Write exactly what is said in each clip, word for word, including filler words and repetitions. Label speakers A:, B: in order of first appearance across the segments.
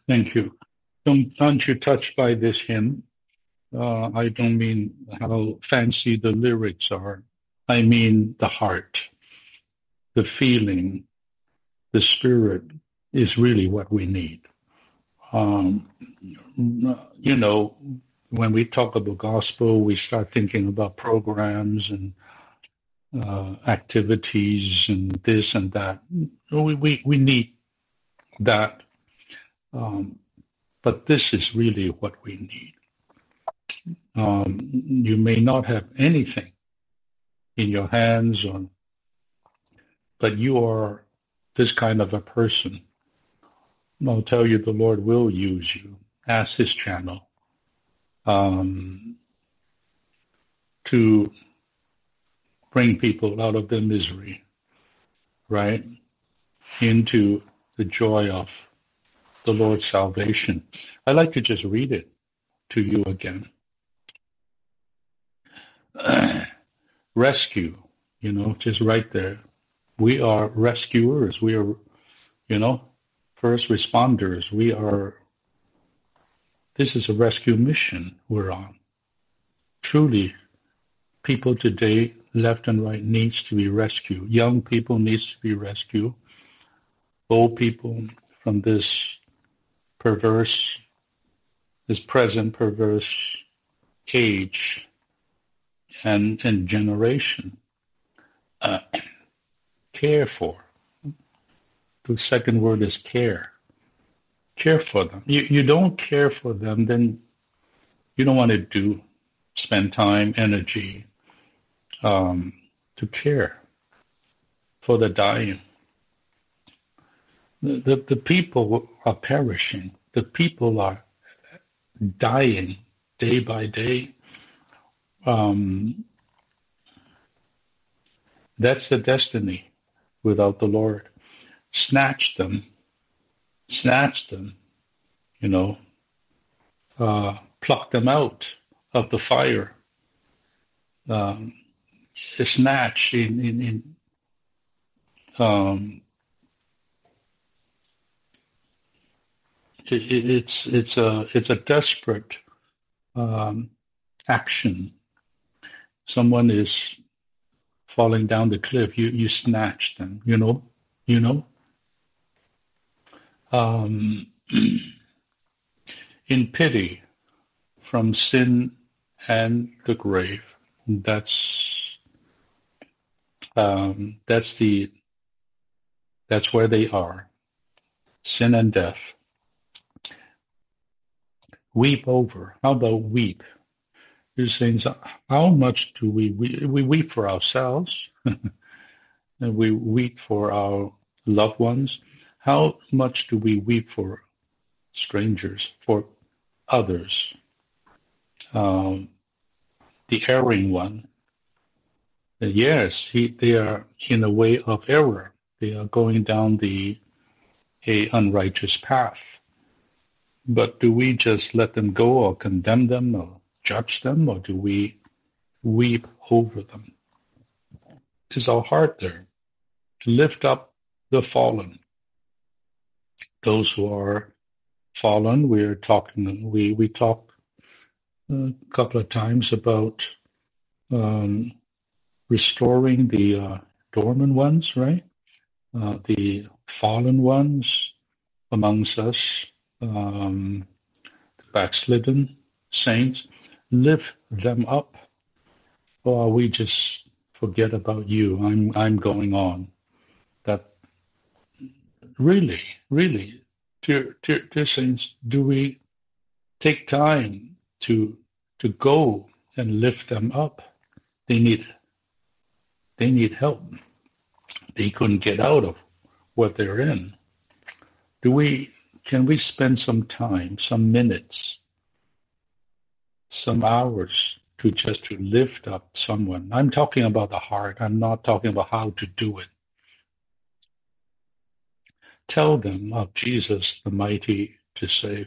A: Thank you. Don't, aren't you touched by this hymn? Uh, I don't mean how fancy the lyrics are. I mean the heart, the feeling, the spirit is really what we need. Um, you know, when we talk about gospel, we start thinking about programs and uh, activities and this and that. We we, we need that, um, but this is really what we need. Um, you may not have anything in your hands, or, but you are this kind of a person. I'll tell you, the Lord will use you as His channel um, to bring people out of their misery, right, into the joy of the Lord's salvation. I'd like to just read it to you again. Rescue, you know, just right there. We are rescuers. We are, you know, first responders. We are, this is a rescue mission we're on. Truly, people today, left and right, needs to be rescued. Young people needs to be rescued. Old people from this perverse, this present perverse age and, and generation. Uh, care for. The second word is care. Care for them. You, you don't care for them, then you don't want to do, spend time, energy, um, to care for the dying. The, the, the people are perishing. The people are dying day by day. Um, that's the destiny without the Lord. Snatch them, snatch them, you know, uh, pluck them out of the fire. Um, snatch in, in, in um, it, it, it's it's a it's a desperate um, action. Someone is falling down the cliff. You you snatch them. You know, you know. Um, in pity from sin and the grave. That's um, that's the that's where they are. Sin and death. Weep over. How about weep? You're saying, how much do we we, we weep for ourselves, and we weep for our loved ones? How much do we weep for strangers, for others? Um, the erring one. Yes, he, they are in a way of error. They are going down the a unrighteous path. But do we just let them go or condemn them or judge them, or do we weep over them? Is our heart there to lift up the fallen, those who are fallen? We're talking. We we talked a couple of times about um, restoring the uh, dormant ones, right? Uh, the fallen ones amongst us, um, the backslidden saints, lift them up, or we just forget about you. I'm I'm going on. That really, really, dear, dear, dear saints, do we take time to to go and lift them up? They need they need help. They couldn't get out of what they're in. Do we can we spend some time, some minutes, some hours to just to lift up someone? I'm talking about the heart. I'm not talking about how to do it. Tell them of Jesus, the mighty to save.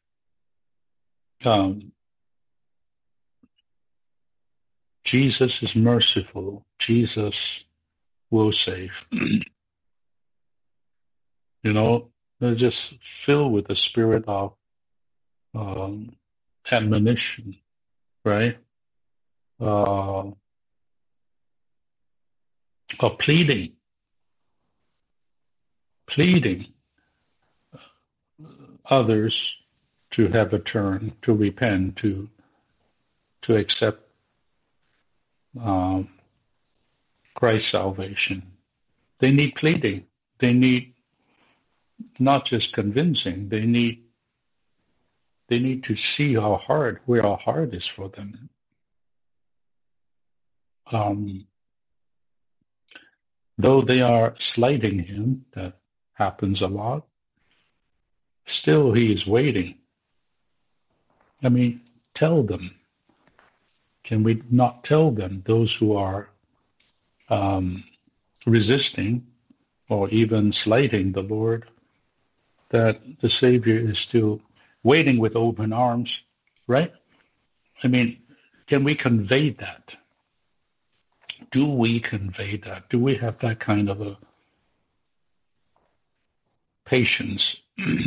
A: Um, Jesus is merciful. Jesus will save. You know, They're just filled with the spirit of um, admonition, right? Uh, of pleading, pleading others to have a turn, to repent, to to accept um, Christ's salvation. They need pleading. They need not just convincing. They need they need to see how hard, where our heart is for them. Um, though they are slighting him, that happens a lot. Still, he is waiting. I mean, tell them. Can we not tell them, those who are um, resisting or even slighting the Lord, that the Savior is still waiting with open arms, right? I mean, can we convey that? Do we convey that? Do we have that kind of a patience,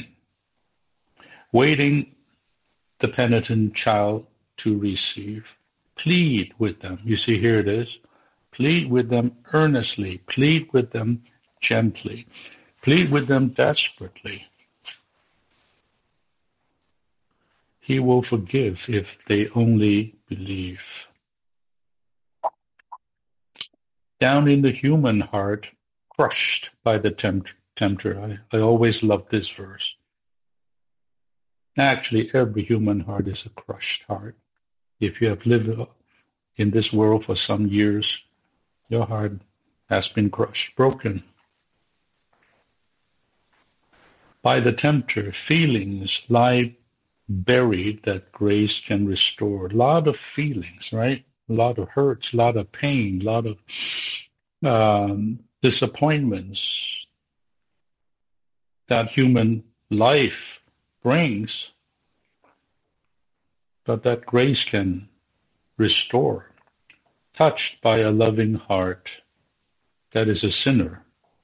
A: waiting the penitent child to receive? Plead with them. You see, here it is. Plead with them earnestly. Plead with them gently. Plead with them desperately. He will forgive if they only believe. Down in the human heart, crushed by the tempt- tempter. I, I always love this verse. Actually, every human heart is a crushed heart. If you have lived in this world for some years, your heart has been crushed, broken by the tempter. Feelings lie buried that grace can restore. A lot of feelings, right? A lot of hurts, a lot of pain, a lot of um, disappointments that human life brings, but that grace can restore. Touched by a loving heart that is a sinner.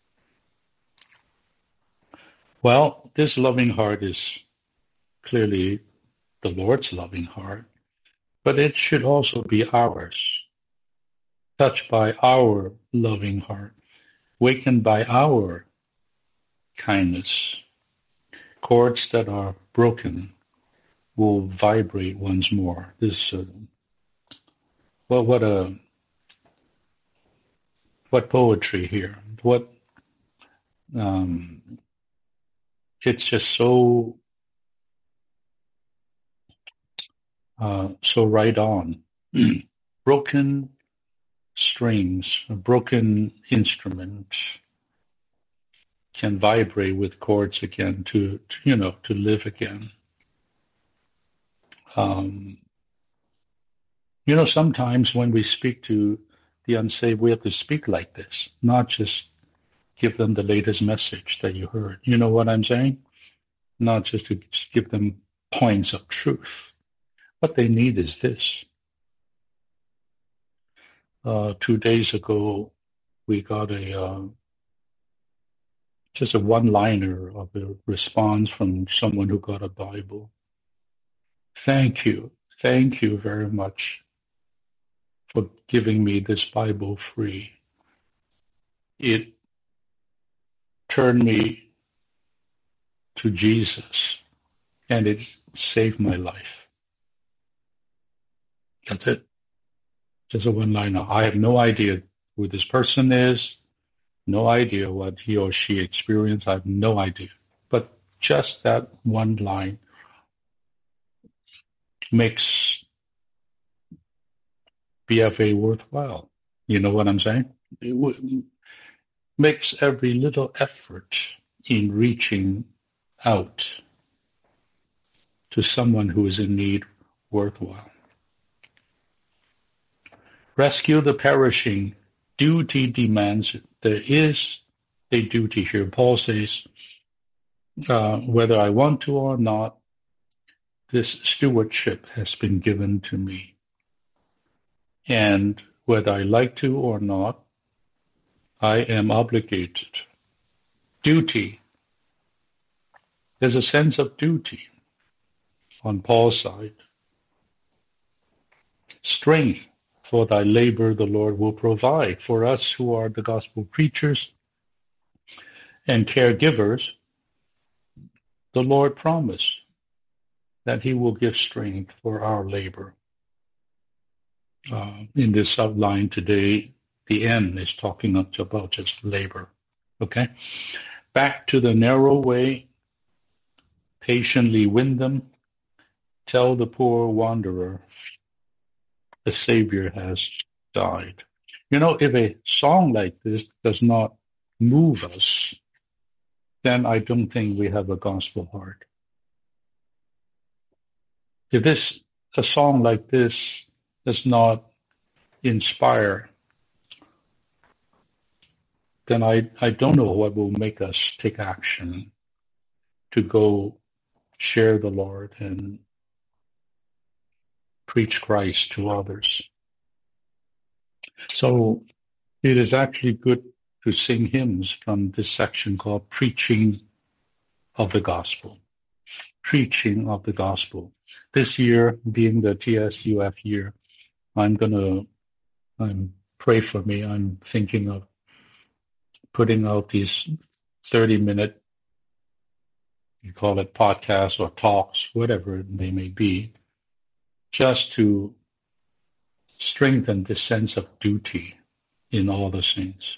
A: Well, this loving heart is clearly the Lord's loving heart, but it should also be ours, touched by our loving heart, wakened by our kindness. Chords that are broken will vibrate once more. This, uh, well, what a what poetry here! What um, it's just so uh, so right on. Broken strings, a broken instrument can vibrate with chords again to, to you know to live again. Um, you know, sometimes when we speak to the unsaved, we have to speak like this, not just give them the latest message that you heard. You know what I'm saying? Not just to just give them points of truth. What they need is this. Uh, two days ago, we got a uh, just a one-liner of a response from someone who got a Bible. Thank you. Thank you very much for giving me this Bible free. It turned me to Jesus and it saved my life. That's it. Just a one-liner. I have no idea who this person is, no idea what he or she experienced. I have no idea. But just that one line makes B F A worthwhile. You know what I'm saying? It w- makes every little effort in reaching out to someone who is in need worthwhile. Rescue the perishing. Duty demands it. There is a duty here. Paul says, uh, whether I want to or not, this stewardship has been given to me. And whether I like to or not, I am obligated. Duty There's a sense of duty on Paul's side. Strength for thy labor the Lord will provide. For us who are the gospel preachers and caregivers, the Lord promised that he will give strength for our labor. Uh, in this outline today, the end is talking about just labor. Okay? Back to the narrow way, patiently win them. Tell the poor wanderer, the Savior has died. You know, if a song like this does not move us, then I don't think we have a gospel heart. If this a song like this does not inspire, then I, I don't know what will make us take action to go share the Lord and preach Christ to others. So it is actually good to sing hymns from this section called Preaching of the Gospel. Preaching of the Gospel. This year, being the T S U F year, I'm going to um, pray for me. I'm thinking of putting out these thirty-minute, you call it podcasts or talks, whatever they may be, just to strengthen the sense of duty in all the saints.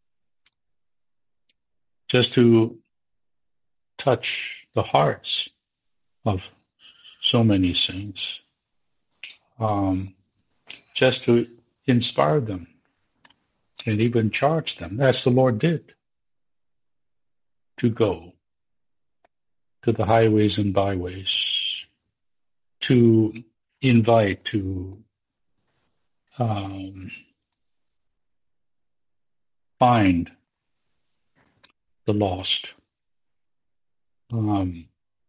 A: Just to touch the hearts of so many saints. Um, just to inspire them and even charge them, as the Lord did, to go to the highways and byways, to invite, to um, find the lost. Um,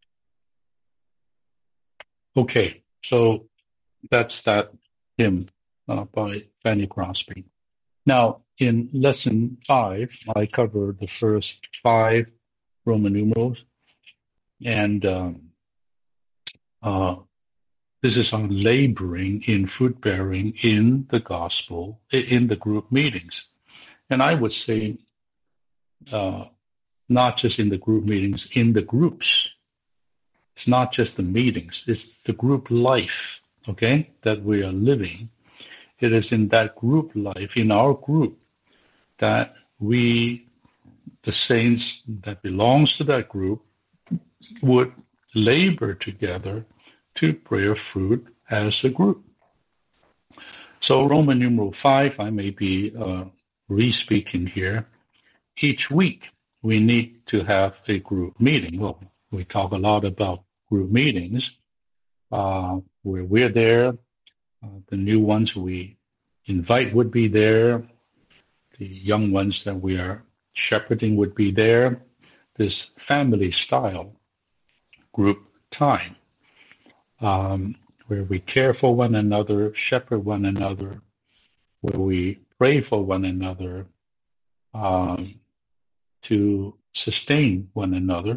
A: okay, so that's that hymn uh, by Fanny Crosby. Now, in lesson five, I covered the first five Roman numerals, and um, uh, this is on laboring in fruit bearing in the gospel, in the group meetings. And I would say, uh, not just in the group meetings, in the groups. It's not just the meetings, it's the group life, okay, that we are living. It is in that group life, in our group, that we, the saints that belongs to that group, would labor together to bear fruit as a group. So Roman numeral five, I may be uh, re-speaking here. Each week we need to have a group meeting. Well, we talk a lot about group meetings uh, where we're there. Uh, the new ones we invite would be there. The young ones that we are shepherding would be there. This family style group time, um, where we care for one another, shepherd one another, where we pray for one another, um, to sustain one another,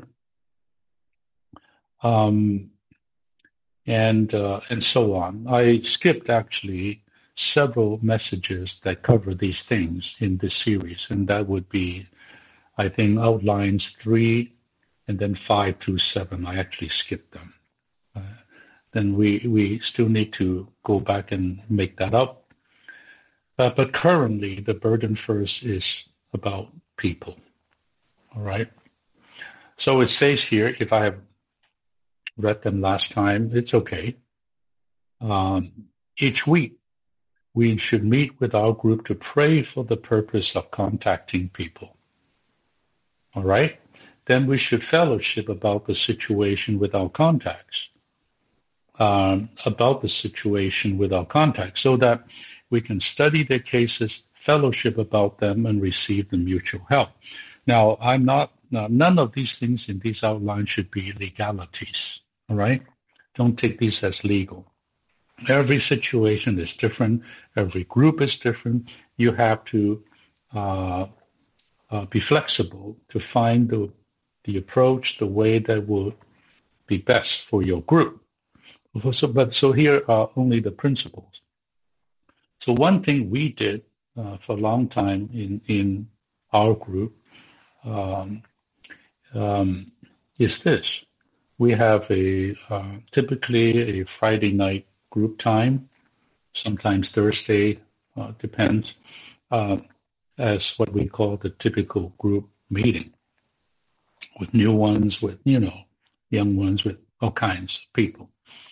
A: um, and uh, and so on. I skipped actually several messages that cover these things in this series, and that would be, I think, outlines three and then five through seven. I actually skipped them. Uh, then we we still need to go back and make that up. Uh, but currently, the burden first is about people. All right. So it says here, if I have read them last time, it's okay. Um, each week, we should meet with our group to pray for the purpose of contacting people. All right? Then we should fellowship about the situation with our contacts, um, about the situation with our contacts, so that we can study their cases, fellowship about them, and receive the mutual help. Now, I'm not, now, none of these things in these outlines should be legalities. All right? Don't take these as legal. Every situation is different. Every group is different. You have to uh, uh, be flexible to find the the approach, the way that will be best for your group. So, but so here are only the principles. So one thing we did uh, for a long time in in our group um, um, is this: we have a uh, typically a Friday night group time, sometimes Thursday, uh, depends, uh, as what we call the typical group meeting, with new ones, with you know, young ones, with all kinds of people.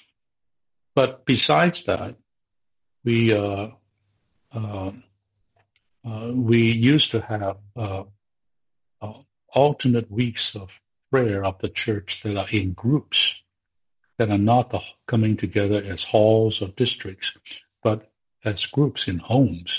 A: But besides that, we uh, uh, uh, we used to have uh, uh, alternate weeks of prayer of the church that are in groups, that are not the, coming together as halls or districts, but as groups in homes.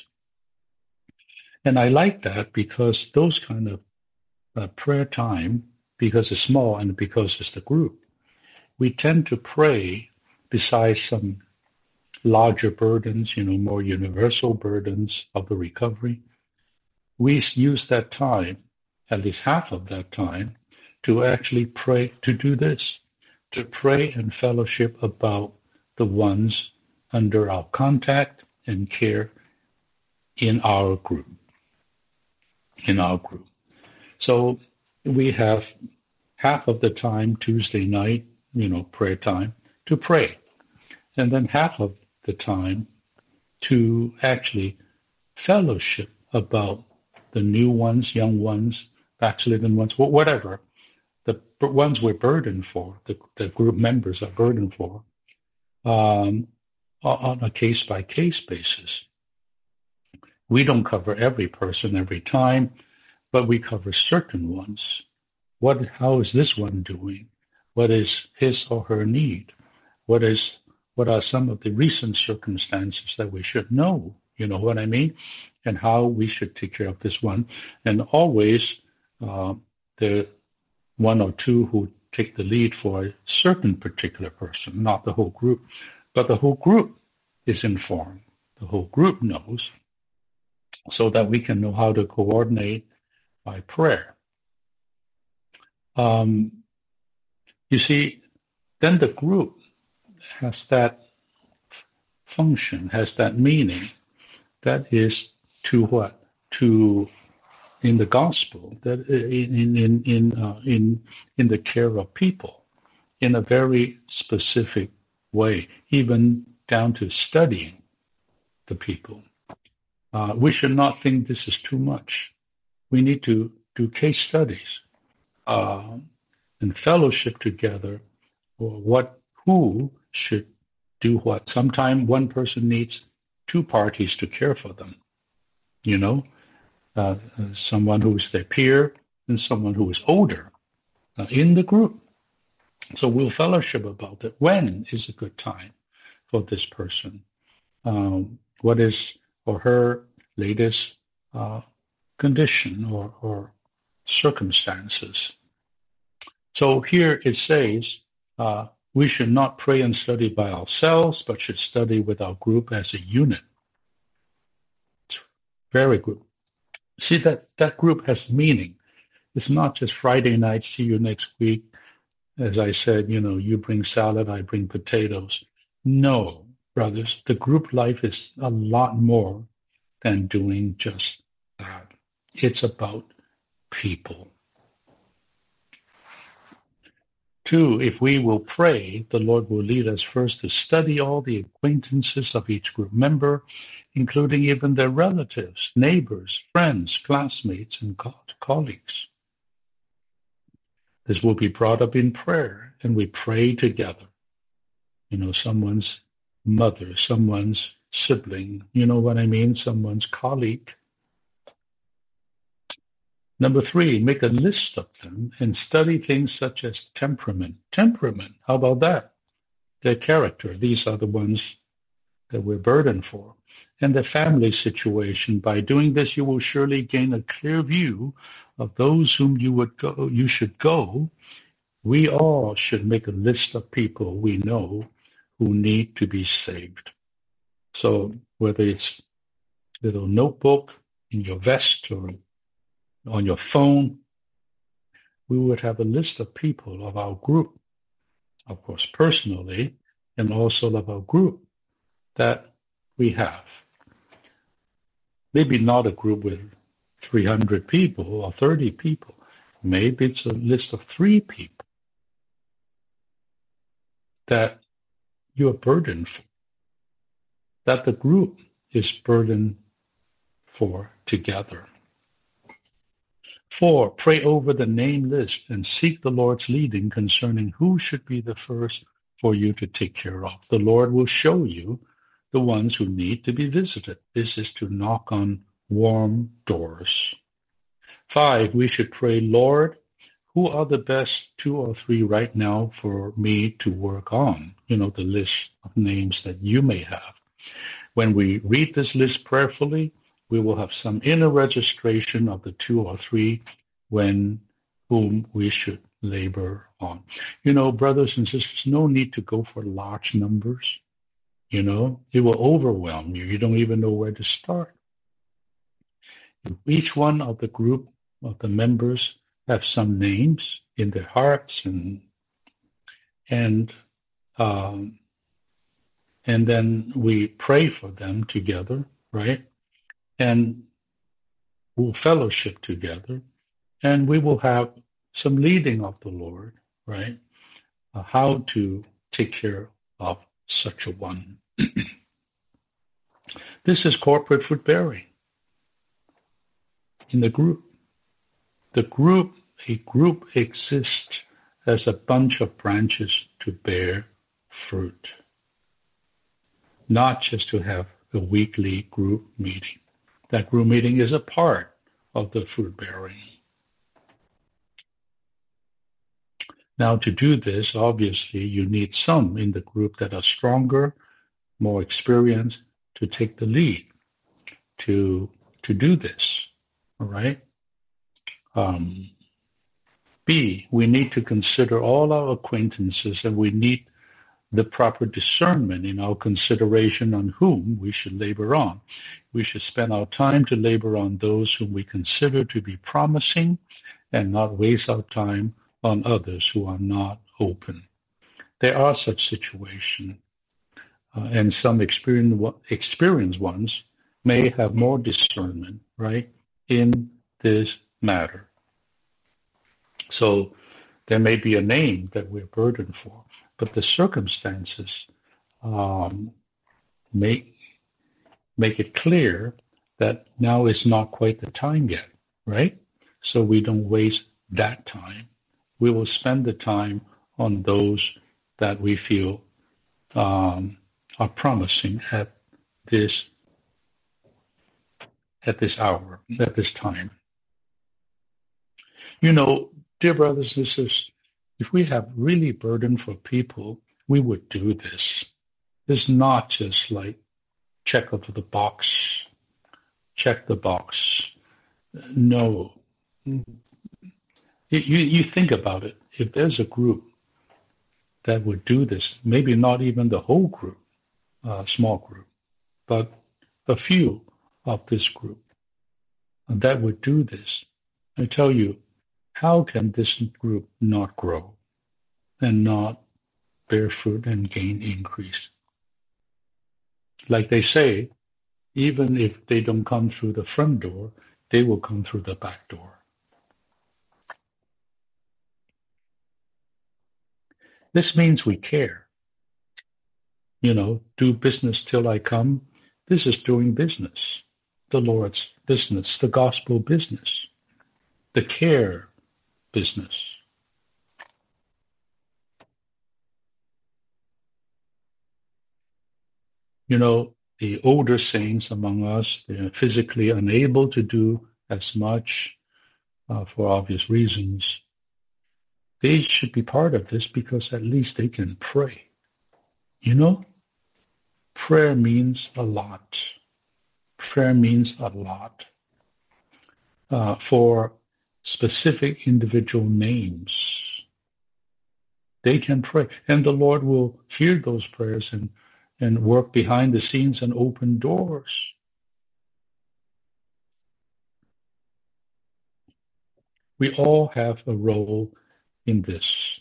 A: And I like that because those kind of uh, prayer time, because it's small and because it's the group, we tend to pray besides some larger burdens, you know, more universal burdens of the recovery. We use that time, at least half of that time, to actually pray, to do this, to pray and fellowship about the ones under our contact and care in our group, in our group. So we have half of the time, Tuesday night, you know, prayer time, to pray. And then half of the time to actually fellowship about the new ones, young ones, backslidden ones, whatever, the ones we're burdened for, the, the group members are burdened for, um, on a case-by-case basis. We don't cover every person every time, but we cover certain ones. What, how is this one doing? What is his or her need? What is, what are some of the recent circumstances that we should know? You know what I mean? And how we should take care of this one. And always, uh, the one or two who take the lead for a certain particular person, not the whole group, but the whole group is informed. The whole group knows, so that we can know how to coordinate by prayer. Um, you see, then the group has that function, has that meaning. That is to what? To in the gospel, that in in in uh, in in the care of people, in a very specific way, even down to studying the people. Uh, we should not think this is too much. We need to do case studies uh, and fellowship together, or what, who should do what. Sometimes one person needs two parties to care for them. You know, uh, someone who is their peer and someone who is older uh, in the group. So we'll fellowship about that. When is a good time for this person? Um, what is or her latest uh, condition or, or circumstances? So here it says uh, we should not pray and study by ourselves, but should study with our group as a unit. Very good. See, that, that group has meaning. It's not just Friday night, see you next week. As I said, you know, you bring salad, I bring potatoes. No, brothers, the group life is a lot more than doing just that. It's about people. Two, if we will pray, the Lord will lead us first to study all the acquaintances of each group member, including even their relatives, neighbors, friends, classmates, and colleagues. This will be brought up in prayer, and we pray together. You know, someone's mother, someone's sibling, you know what I mean, someone's colleague. Number three, make a list of them and study things such as temperament. Temperament, how about that? Their character, these are the ones that we're burdened for. And the family situation. By doing this, you will surely gain a clear view of those whom you would go, you should go. We all should make a list of people we know who need to be saved. So whether it's a little notebook in your vest or on your phone, we would have a list of people of our group, of course, personally, and also of our group that we have. Maybe not a group with three hundred people or thirty people. Maybe it's a list of three people that you're burdened for, that the group is burdened for together. Four, pray over the name list and seek the Lord's leading concerning who should be the first for you to take care of. The Lord will show you the ones who need to be visited. This is to knock on warm doors. Five, we should pray, Lord, who are the best two or three right now for me to work on? You know, the list of names that you may have. When we read this list prayerfully, we will have some inner registration of the two or three when whom we should labor on. You know, brothers and sisters, no need to go for large numbers. You know, it will overwhelm you. You don't even know where to start. If each one of the group of the members have some names in their hearts and and um, and then we pray for them together, right? And we'll fellowship together, and we will have some leading of the Lord, right? Uh, how to take care of such a one. This is corporate fruit bearing in the group. The group, a group exists as a bunch of branches to bear fruit, not just to have a weekly group meeting. That group meeting is a part of the fruit bearing. Now, to do this, obviously, you need some in the group that are stronger, more experienced to take the lead to to do this. All right. Um, B, we need to consider all our acquaintances, and we need the proper discernment in our consideration on whom we should labor on. We should spend our time to labor on those whom we consider to be promising and not waste our time on others who are not open. There are such situations, uh, and some experienced, experienced ones may have more discernment, right, in this matter. So there may be a name that we're burdened for, but the circumstances um, make make it clear that now is not quite the time yet, right? So we don't waste that time. We will spend the time on those that we feel um, are promising at this at this hour, at this time. You know, dear brothers and sisters, if we have really burden for people, we would do this. It's not just like check off the box, check the box. No. You, you think about it. If there's a group that would do this, maybe not even the whole group, uh, small group, but a few of this group that would do this, I tell you, how can this group not grow and not bear fruit and gain increase? Like they say, even if they don't come through the front door, they will come through the back door. This means we care. You know, do business till I come. This is doing business, the Lord's business, the gospel business, the care business. You know, the older saints among us, they're physically unable to do as much uh, for obvious reasons. They should be part of this because at least they can pray. You know, prayer means a lot. Prayer means a lot uh, for specific individual names. They can pray, and the Lord will hear those prayers and, and work behind the scenes and open doors. We all have a role in this.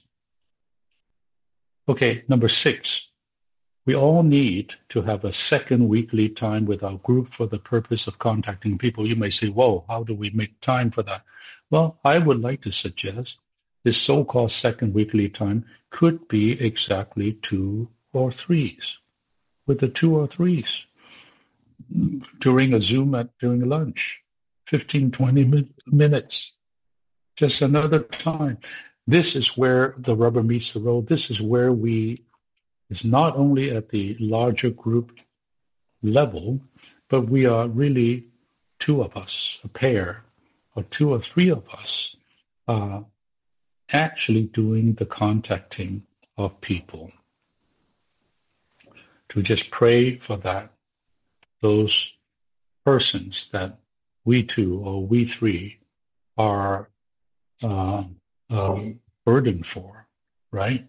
A: Okay, number six. We all need to have a second weekly time with our group for the purpose of contacting people. You may say, whoa, how do we make time for that? Well, I would like to suggest this so-called second weekly time could be exactly two or threes, with the two or threes during a Zoom at during lunch, fifteen, twenty min- minutes, just another time. This is where the rubber meets the road. This is where we is not only at the larger group level, but we are really two of us, a pair, or two or three of us, uh, actually doing the contacting of people. To just pray for that, those persons that we two or we three are uh, uh, burdened for, right?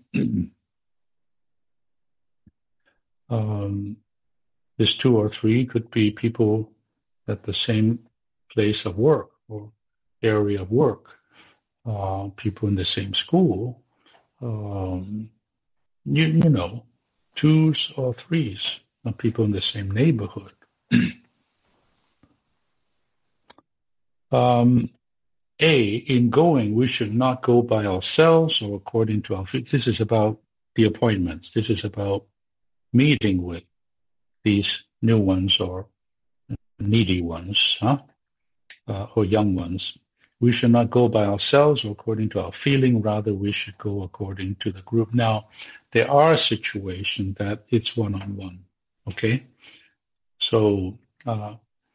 A: um, this two or three could be people at the same place of work or area of work, uh, people in the same school, um, you, you know, twos or threes of people in the same neighborhood. um, A, in going, we should not go by ourselves or according to our feet. This is about the appointments. This is about meeting with these new ones or needy ones, huh? Uh, or young ones. We should not go by ourselves or according to our feeling. Rather, we should go according to the group. Now, there are situations that it's one-on-one, okay? So, uh,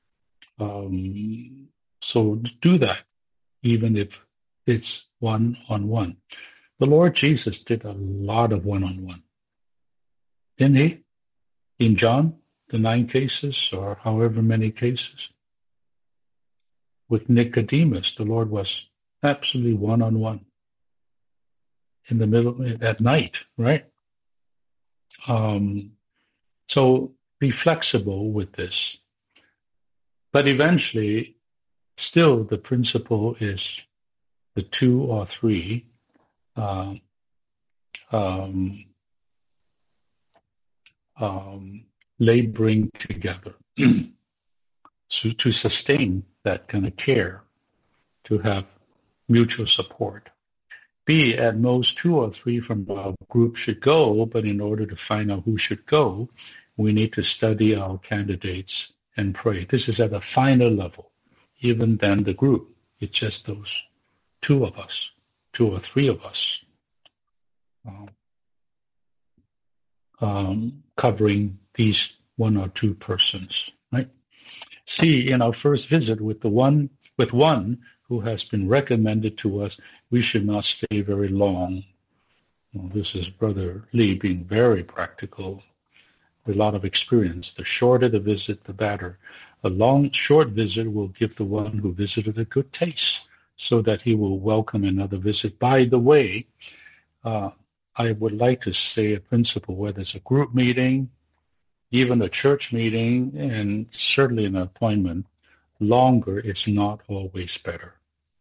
A: um, so do that, even if it's one-on-one. The Lord Jesus did a lot of one-on-one, didn't he? In John, the nine cases or however many cases. With Nicodemus, the Lord was absolutely one-on-one in the middle at night, right? Um, so be flexible with this. But eventually, still the principle is the two or three uh, um, um, laboring together so to sustain that kind of care, to have mutual support. B, at most two or three from our group should go, but in order to find out who should go, we need to study our candidates and pray. This is at a finer level, even than the group. It's just those two of us, two or three of us, um, um, covering these one or two persons, right? C, in our first visit with the one with one who has been recommended to us, we should not stay very long. Well, this is Brother Lee being very practical, with a lot of experience. The shorter the visit, the better. A long, short visit will give the one who visited a good taste, so that he will welcome another visit. By the way, uh, I would like to say a principle, whether it's a group meeting, even a church meeting, and certainly an appointment, longer is not always better.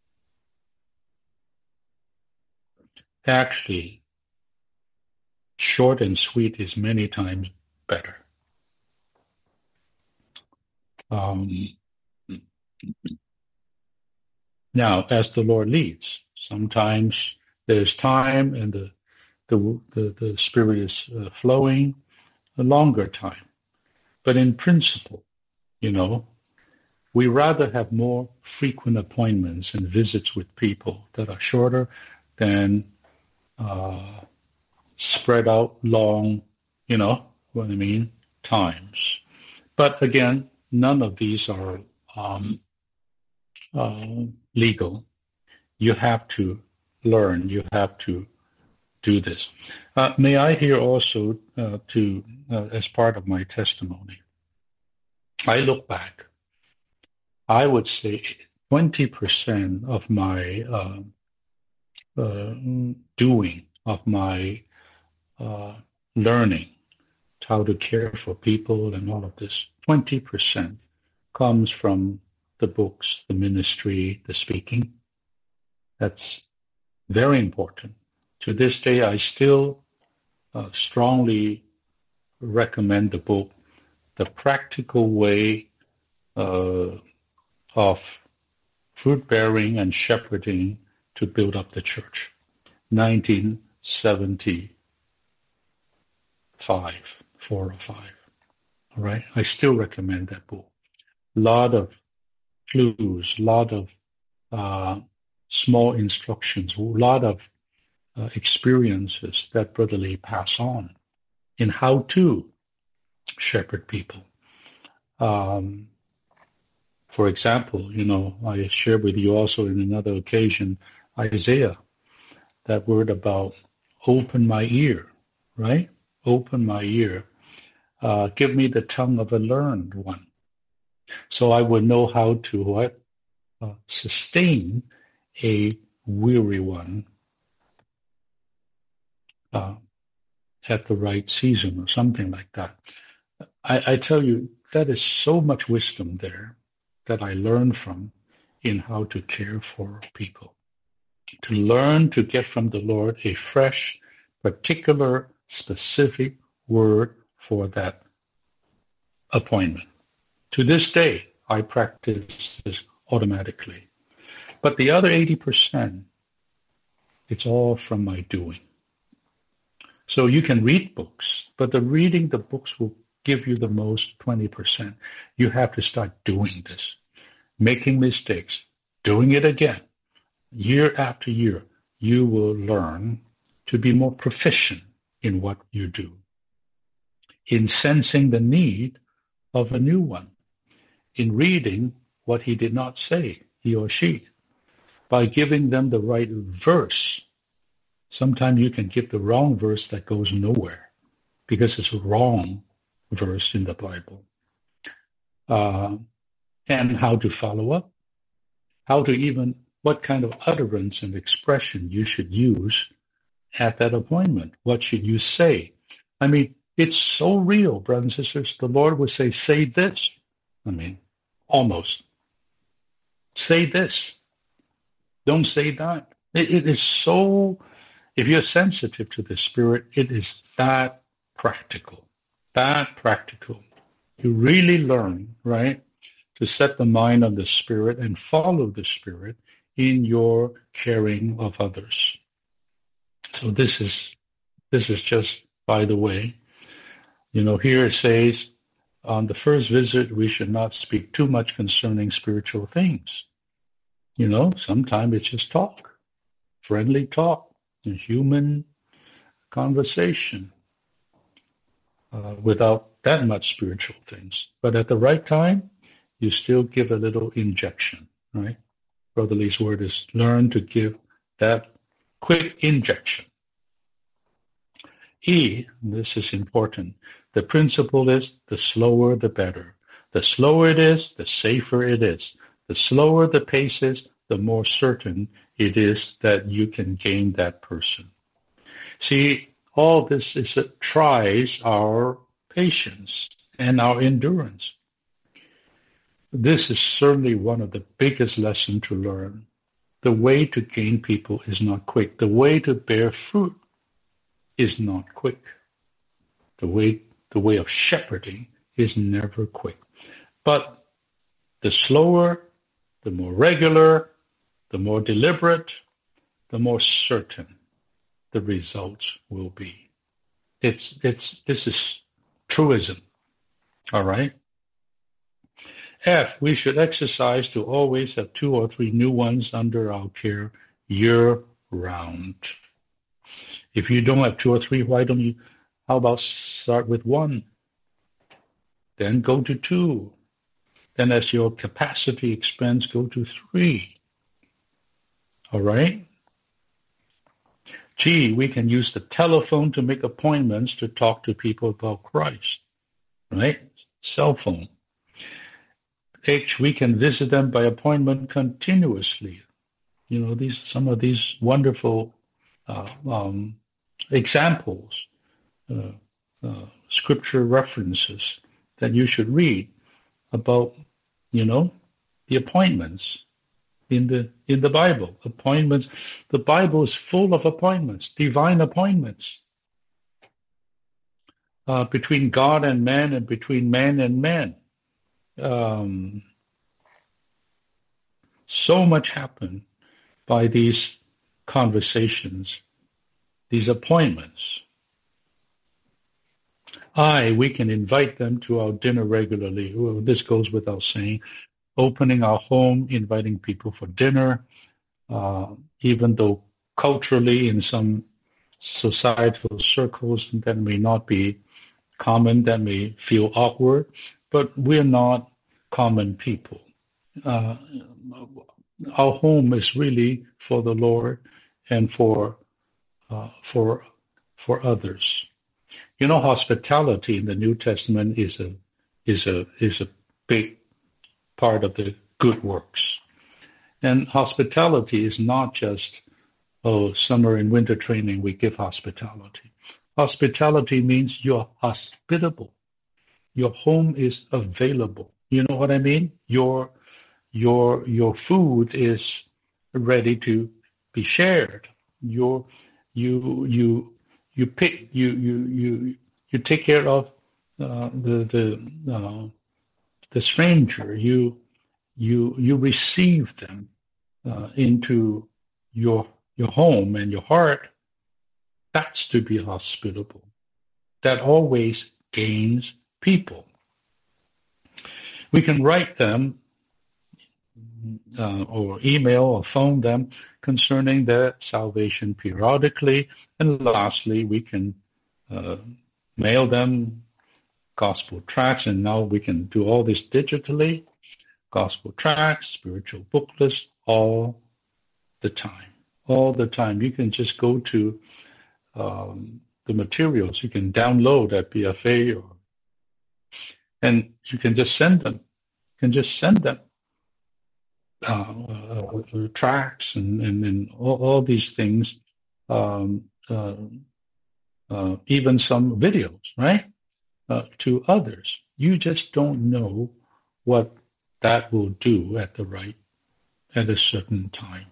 A: Actually, short and sweet is many times better. Um, now, as the Lord leads, sometimes there's time and the the the, the Spirit is uh, flowing, a longer time. But in principle, you know, we rather have more frequent appointments and visits with people that are shorter than uh, spread out long, you know what I mean, times. But again, none of these are um, uh, legal. You have to learn. You have to do this. Uh, may I here also, uh, to uh, as part of my testimony, I look back. I would say twenty percent of my uh, uh, doing, of my uh, learning, how to care for people and all of this, twenty percent comes from the books, the ministry, the speaking. That's very important. To this day, I still uh, strongly recommend the book, The Practical Way uh, of Fruit Bearing and Shepherding to Build Up the Church, nineteen seventy-five, four or five. All right, I still recommend that book. A lot of clues, a lot of uh, small instructions, a lot of uh, experiences that Brother Lee pass on in how to shepherd people. Um, for example, you know, I shared with you also in another occasion, Isaiah, that word about open my ear, right? Open my ear. Uh, give me the tongue of a learned one, so I would know how to what uh, sustain a weary one uh, at the right season or something like that. I, I tell you, that is so much wisdom there that I learned from in how to care for people. To learn to get from the Lord a fresh, particular, specific word for that appointment. To this day, I practice this automatically. But the other eighty percent, it's all from my doing. So you can read books, but the reading the books will give you the most twenty percent. You have to start doing this, making mistakes, doing it again. Year after year, you will learn to be more proficient in what you do, in sensing the need of a new one, in reading what he did not say, he or she, by giving them the right verse. Sometimes you can give the wrong verse that goes nowhere because it's a wrong verse in the Bible. Uh, and how to follow up, how to even, what kind of utterance and expression you should use at that appointment. What should you say? I mean, it's so real, brothers and sisters. The Lord would say, say this. I mean, almost. Say this. Don't say that. It, it is so, if you're sensitive to the Spirit, it is that practical. That practical. You really learn, right, to set the mind on the Spirit and follow the Spirit in your caring of others. So this is this is just by the way. You know, here it says, on the first visit, we should not speak too much concerning spiritual things. You know, sometimes it's just talk, friendly talk, and human conversation uh, without that much spiritual things. But at the right time, you still give a little injection, right? Brother Lee's word is learn to give that quick injection. E, this is important, the principle is the slower the better. The slower it is, the safer it is. The slower the pace is, the more certain it is that you can gain that person. See, all this is it tries our patience and our endurance. This is certainly one of the biggest lessons to learn. The way to gain people is not quick. The way to bear fruit is not quick. The way, the way of shepherding is never quick. But the slower, the more regular, the more deliberate, the more certain the results will be. It's, it's, this is truism. All right. F, we should exercise to always have two or three new ones under our care year round. If you don't have two or three, why don't you, how about start with one? Then go to two. Then as your capacity expands, go to three. All right? G, we can use the telephone to make appointments to talk to people about Christ. Right? Cell phone. H, we can visit them by appointment continuously. You know, these some of these wonderful uh, um, examples, uh, uh, scripture references that you should read about, you know, the appointments in the in the Bible. Appointments. The Bible is full of appointments, divine appointments uh, between God and man, and between man and man. Um, so much happened by these conversations, these appointments. Aye, we can invite them to our dinner regularly. Well, this goes without saying. Opening our home, inviting people for dinner, uh, even though culturally in some societal circles that may not be common, that may feel awkward, but we're not common people. Uh, our home is really for the Lord and for uh, for for others. You know, hospitality in the New Testament is a is a is a big part of the good works. And hospitality is not just, oh, summer and winter training, we give hospitality. Hospitality means you're hospitable. Your home is available. You know what I mean? Your your your food is ready to be shared. Your you you you pick you you you you take care of uh, the the uh, the stranger. You you you receive them uh, into your your home and your heart. That's to be hospitable. That always gains people. We can write them uh, or email or phone them concerning their salvation periodically. And lastly, we can uh, mail them gospel tracts, and now we can do all this digitally. Gospel tracts, spiritual booklets, all the time. All the time. You can just go to um, the materials. You can download at B F A, or, and you can just send them. You can just send them uh, uh, tracts and, and, and all, all these things, um, uh, uh, even some videos, right, uh, to others. You just don't know what that will do at the right, at a certain time.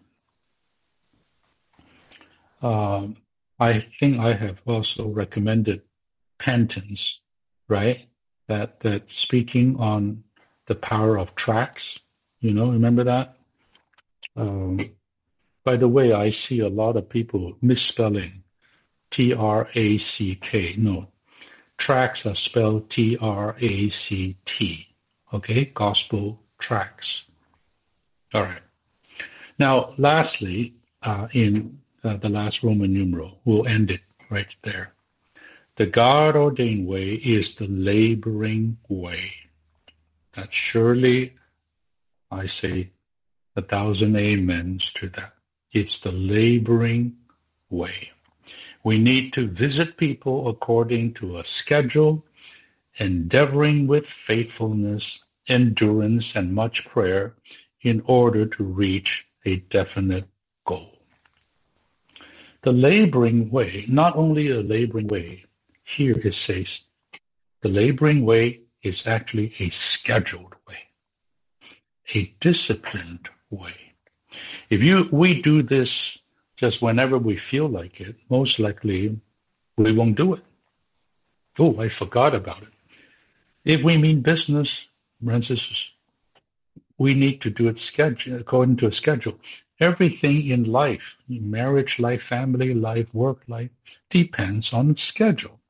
A: Um, I think I have also recommended Penance, right? That that speaking on the power of tracks. You know, remember that? Um, by the way, I see a lot of people misspelling T R A C K. No, tracks are spelled T R A C T. Okay, gospel tracks. All right. Now, lastly, uh, in uh, the last Roman numeral, we'll end it right there. The God-ordained way is the laboring way. That surely, I say a thousand amens to that. It's the laboring way. We need to visit people according to a schedule, endeavoring with faithfulness, endurance, and much prayer in order to reach a definite goal. The laboring way, not only a laboring way, here it says, the laboring way is actually a scheduled way, a disciplined way. If you we do this just whenever we feel like it, most likely we won't do it. Oh, I forgot about it. If we mean business, Francis, we need to do it schedule, according to a schedule. Everything in life, marriage life, family life, work life, depends on schedule.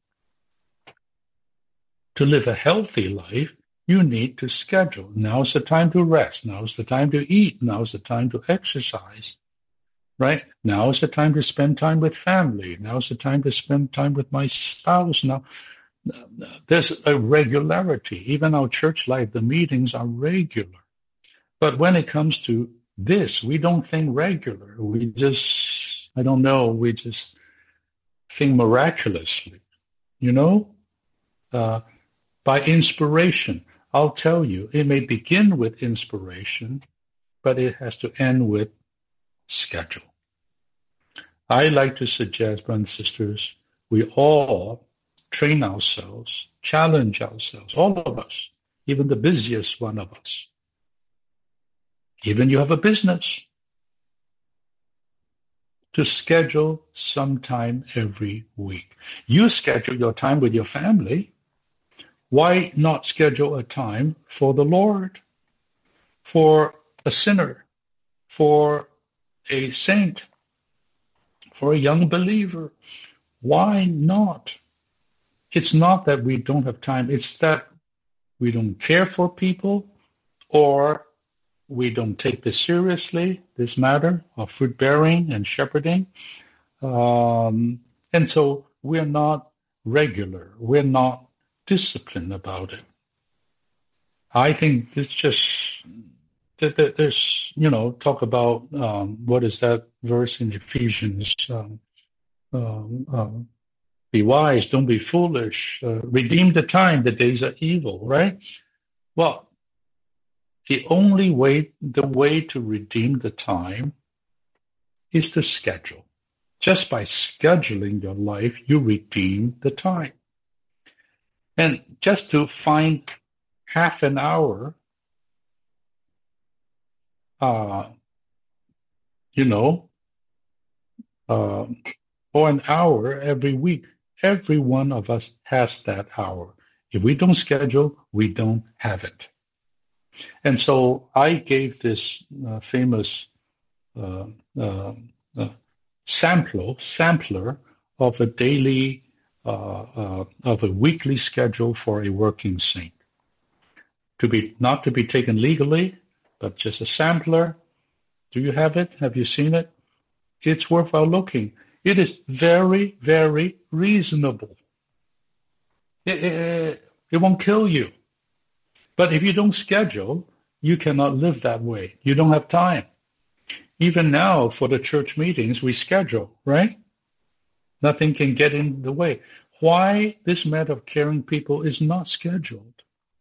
A: To live a healthy life, you need to schedule. Now's the time to rest. Now's the time to eat. Now's the time to exercise. Right? Now is the time to spend time with family. Now's the time to spend time with my spouse. Now, there's a regularity. Even our church life, the meetings are regular. But when it comes to this, we don't think regular. We just, I don't know, we just think miraculously, you know, uh, by inspiration. I'll tell you, it may begin with inspiration, but it has to end with schedule. I like to suggest, brothers and sisters, we all train ourselves, challenge ourselves, all of us, even the busiest one of us, Even you have a business, to schedule some time every week. You schedule your time with your family. Why not schedule a time for the Lord, for a sinner, for a saint, for a young believer? Why not? It's not that we don't have time. It's that we don't care for people, or we don't take this seriously, this matter of fruit bearing and shepherding. Um, and so we're not regular. We're not disciplined about it. I think it's just that there's, you know, talk about um, what is that verse in Ephesians? Um, um, um, be wise, don't be foolish. Uh, redeem the time, the days are evil, right? Well, the only way, the way to redeem the time is to schedule. Just by scheduling your life, you redeem the time. And just to find half an hour, uh, you know, uh, or an hour every week, every one of us has that hour. If we don't schedule, we don't have it. And so I gave this uh, famous uh, uh, uh, sampler, sampler of a daily, uh, uh, of a weekly schedule for a working saint. To be not to be taken legally, but just a sampler. Do you have it? Have you seen it? It's worthwhile looking. It is very, very reasonable. It, it, it won't kill you. But if you don't schedule, you cannot live that way. You don't have time. Even now, for the church meetings, we schedule, right? Nothing can get in the way. Why this matter of caring people is not scheduled?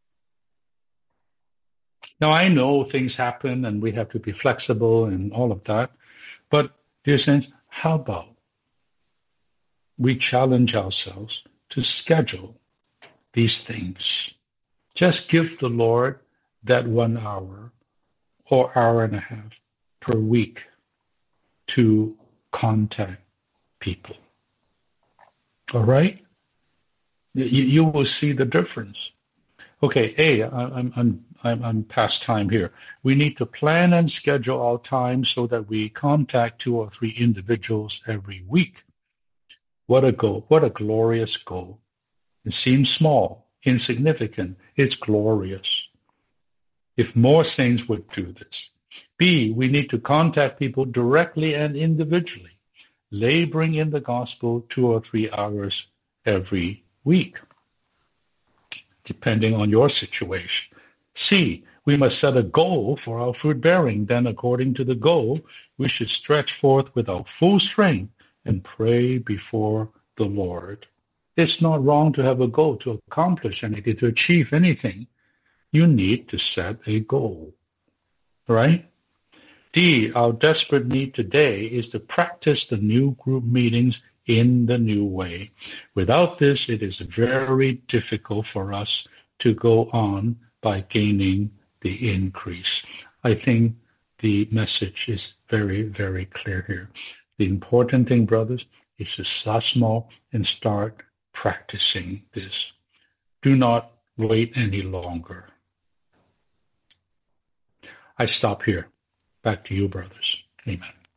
A: Now, I know things happen and we have to be flexible and all of that. But, dear saints, how about we challenge ourselves to schedule these things? Just give the Lord that one hour or hour and a half per week to contact people. All right? You, you will see the difference. Okay, A, I'm, I'm, I'm, I'm past time here. We need to plan and schedule our time so that we contact two or three individuals every week. What a goal. What a glorious goal. It seems small, insignificant. It's glorious. If more saints would do this. B, we need to contact people directly and individually, laboring in the gospel two or three hours every week, depending on your situation. C, we must set a goal for our fruit bearing. Then, according to the goal, we should stretch forth with our full strength and pray before the Lord. It's not wrong to have a goal to accomplish anything, to achieve anything. You need to set a goal, right? D, our desperate need today is to practice the new group meetings in the new way. Without this, it is very difficult for us to go on by gaining the increase. I think the message is very, very clear here. The important thing, brothers, is to start small and start practicing this. Do not wait any longer. I stop here. Back to you, brothers. Amen.